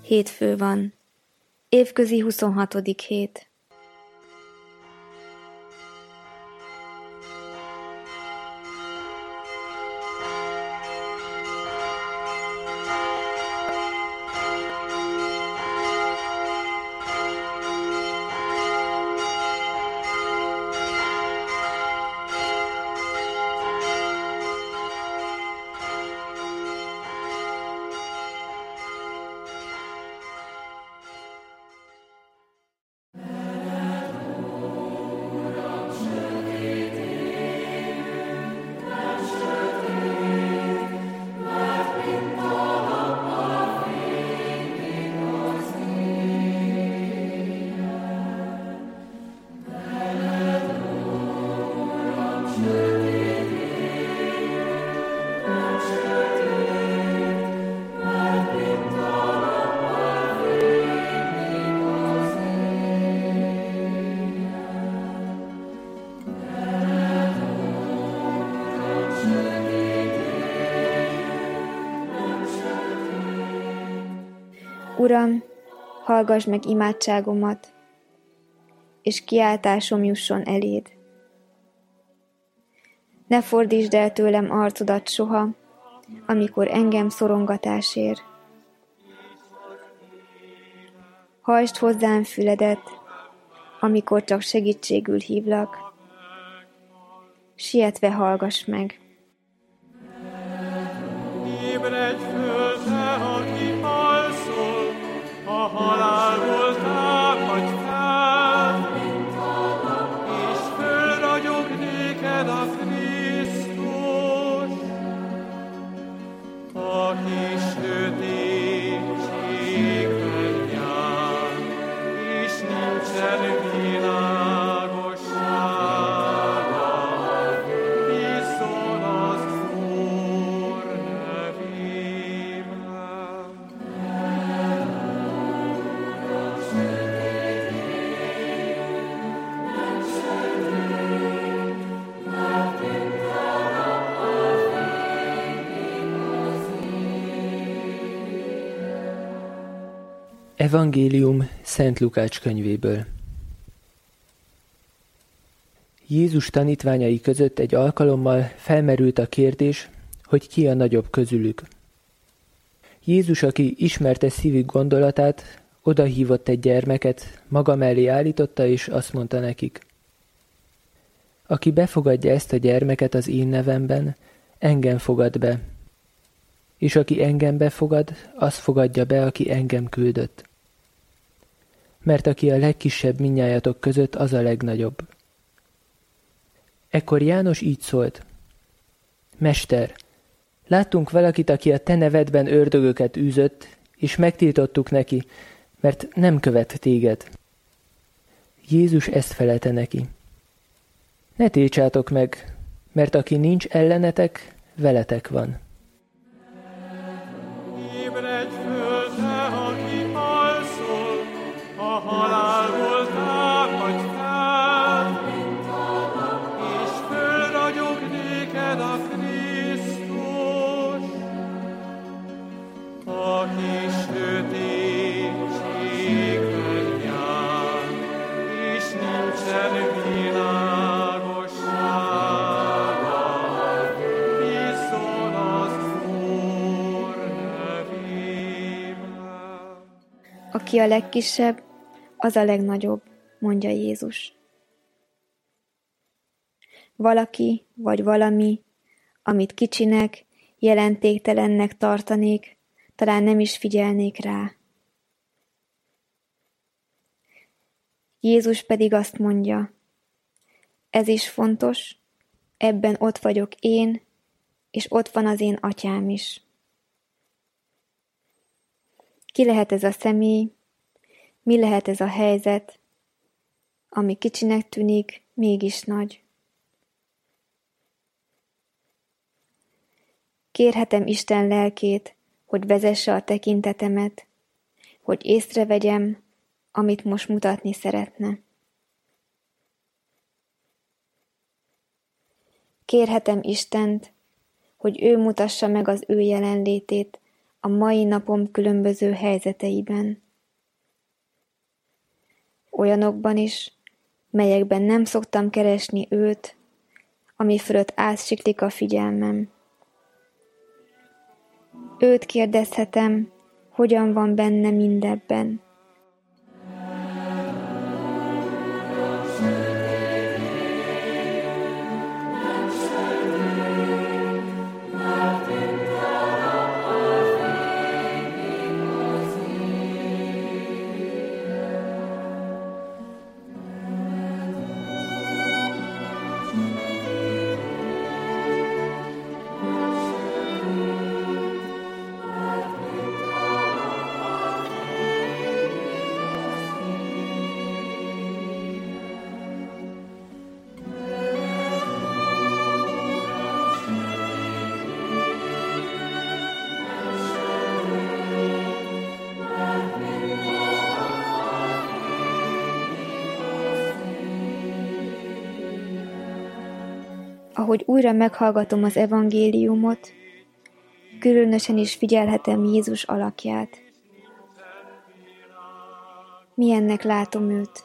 Hétfő van. Évközi 26. hét. Uram, hallgass meg imádságomat, és kiáltásom jusson eléd. Ne fordítsd el tőlem arcodat soha, amikor engem szorongatás ér. Hajtsd hozzám füledet, amikor csak segítségül hívlak. Sietve hallgass meg. Ébredj föl, te, aki alszol, a halálból támadj fel, és fölragyog néked a Krisztus, aki sötétségben jár, és nincsen világossága, viszont az Úr nevében. Evangélium Szent Lukács könyvéből. Jézus tanítványai között egy alkalommal felmerült a kérdés, hogy ki a nagyobb közülük. Jézus, aki ismerte szívük gondolatát, odahívott egy gyermeket, maga mellé állította, és azt mondta nekik: aki befogadja ezt a gyermeket az én nevemben, engem fogad be, és aki engem befogad, az fogadja be, aki engem küldött. Mert aki a legkisebb mindnyájatok között, az a legnagyobb. Ekkor János így szólt: Mester, láttunk valakit, aki a te nevedben ördögöket űzött, és megtiltottuk neki, mert nem követ téged. Jézus ezt felelte neki: ne tiltsátok meg, mert aki nincs ellenetek, veletek van. Ébredj föl, te, aki alszol, a halálból támadj fel, és fölragyog néked a Krisztus, aki sötétségben jár, és nincsen világossága, viszont az Úr nevében. Aki a legkisebb, az a legnagyobb, mondja Jézus. Valaki vagy valami, amit kicsinek, jelentéktelennek tartanék, talán nem is figyelnék rá. Jézus pedig azt mondja: ez is fontos, ebben ott vagyok én, és ott van az én atyám is. Ki lehet ez a személy, mi lehet ez a helyzet, ami kicsinek tűnik, mégis nagy? Kérhetem Isten lelkét, hogy vezesse a tekintetemet, hogy észrevegyem, amit most mutatni szeretne. Kérhetem Istent, hogy ő mutassa meg az ő jelenlétét a mai napom különböző helyzeteiben. Olyanokban is, melyekben nem szoktam keresni őt, ami fölött átsiklik a figyelmem. Őt kérdezhetem, hogyan van benne mindebben. Ahogy újra meghallgatom az evangéliumot, különösen is figyelhetem Jézus alakját. Milyennek látom őt?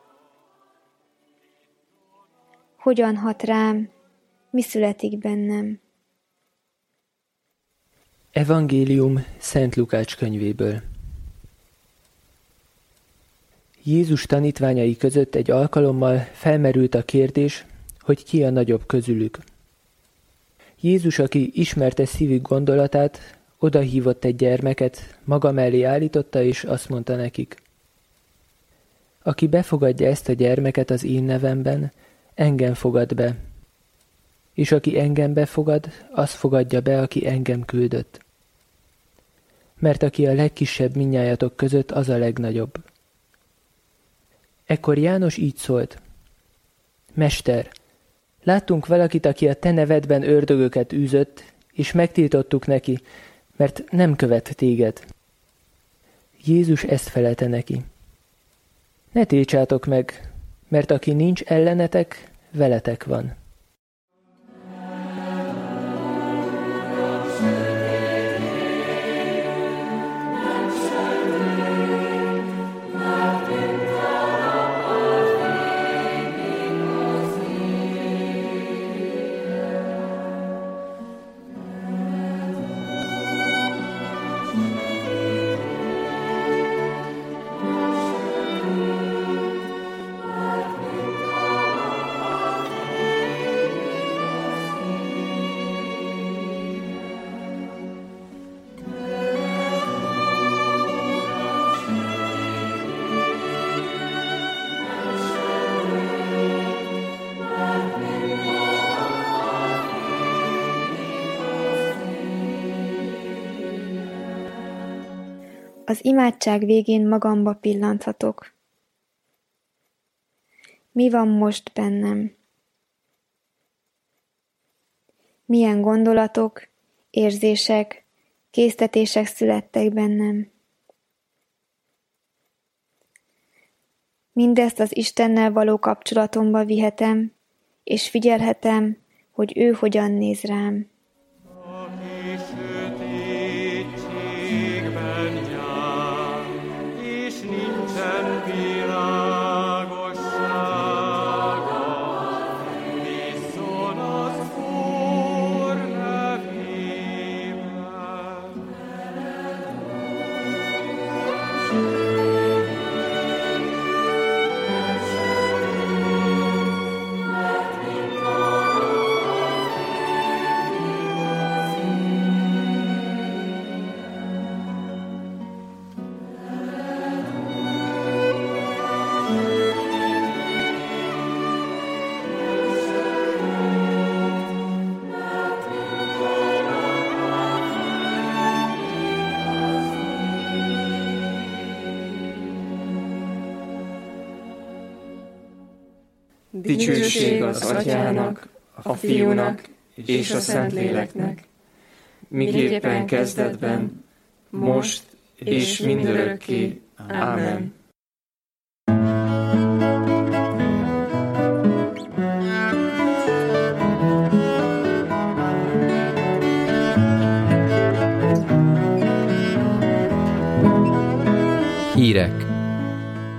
Hogyan hat rám? Mi születik bennem? Evangélium Szent Lukács könyvéből. Jézus tanítványai között egy alkalommal felmerült a kérdés, hogy ki a nagyobb közülük. Jézus, aki ismerte szívük gondolatát, odahívott egy gyermeket, maga mellé állította, és azt mondta nekik: aki befogadja ezt a gyermeket az én nevemben, engem fogad be, és aki engem befogad, az fogadja be, aki engem küldött. Mert aki a legkisebb mindnyájatok között, az a legnagyobb. Ekkor János így szólt: Mester, láttunk valakit, aki a te nevedben ördögöket űzött, és megtiltottuk neki, mert nem követ téged. Jézus ezt felelte neki: ne tiltsátok meg, mert aki nincs ellenetek, veletek van. Az imádság végén magamba pillanthatok. Mi van most bennem? Milyen gondolatok, érzések, késztetések születtek bennem? Mindezt az Istennel való kapcsolatomba vihetem, és figyelhetem, hogy ő hogyan néz rám. Aki sötétségben jár, és nincsen világossága, viszont az Úr nevében. Dicsőség az Atyának, a Fiúnak és a Szentléleknek, miképpen kezdetben, most és mindörökké. Ámen. Hírek.